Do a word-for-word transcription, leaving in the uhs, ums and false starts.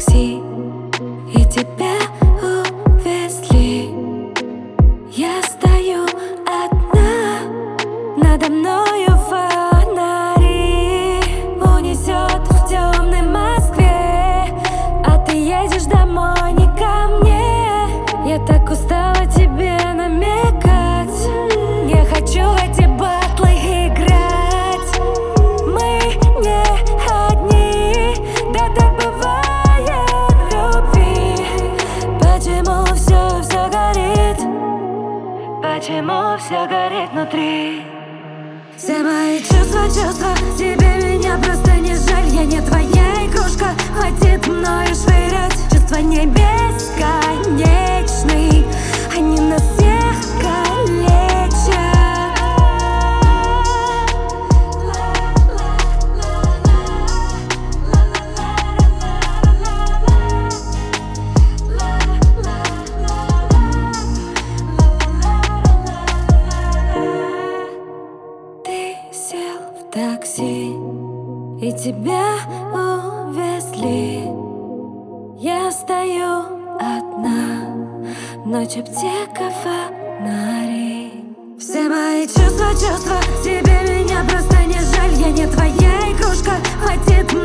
такси, и тебя увезли. Я стою одна, надо мною фонари унесет в темной Москве, а ты едешь домой не ко мне. Я так устала тебе намекать, не хочу в эти батлы играть. Мы не одни, да так бывает в любви. Почему все, все горит? Почему все горит внутри? Все мои чувства, чувства, тебе меня просто не жаль. Я не твоя игрушка, хватит мною швырять. Чувства не бесконечны, они нас всех калечат. Ты сел в такси, и тебя увезли. Я стою одна, ночь, аптека, фонари. Все мои чувства, чувства, тебе меня просто не жаль. Я не твоя игрушка, хватит